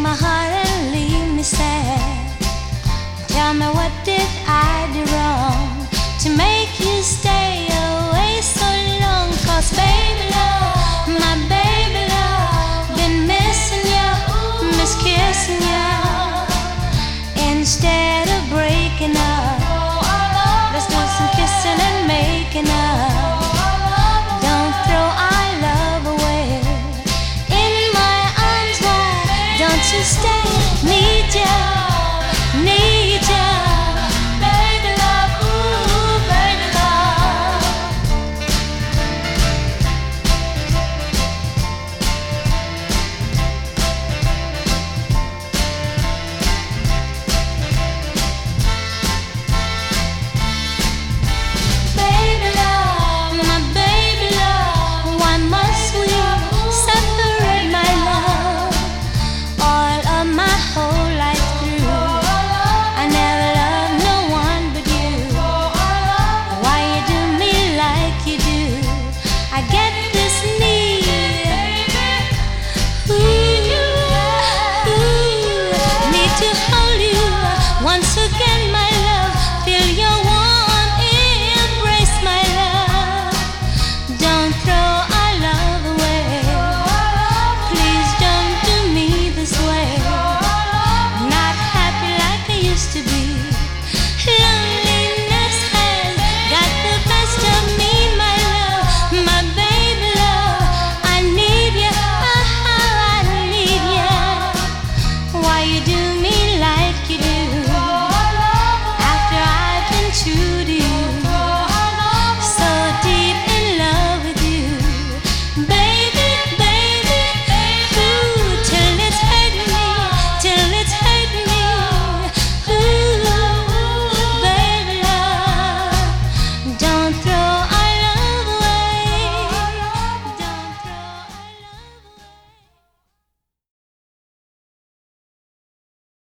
my heart and leave me sad. Tell me, what did I do wrong to make you stay away so long? 'Cause baby love, my baby love, been missing you, miss kissing you. Instead of breaking up, let's do some kissing and making up. Don't throw our love away. In my arms, why don't you stay?